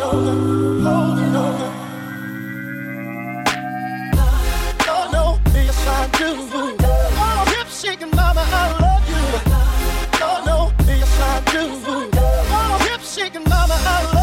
Oh no, yes I do. Oh, hip shaking mama, I love you. Oh no, yes I do. Oh, hip shaking mama, I love you.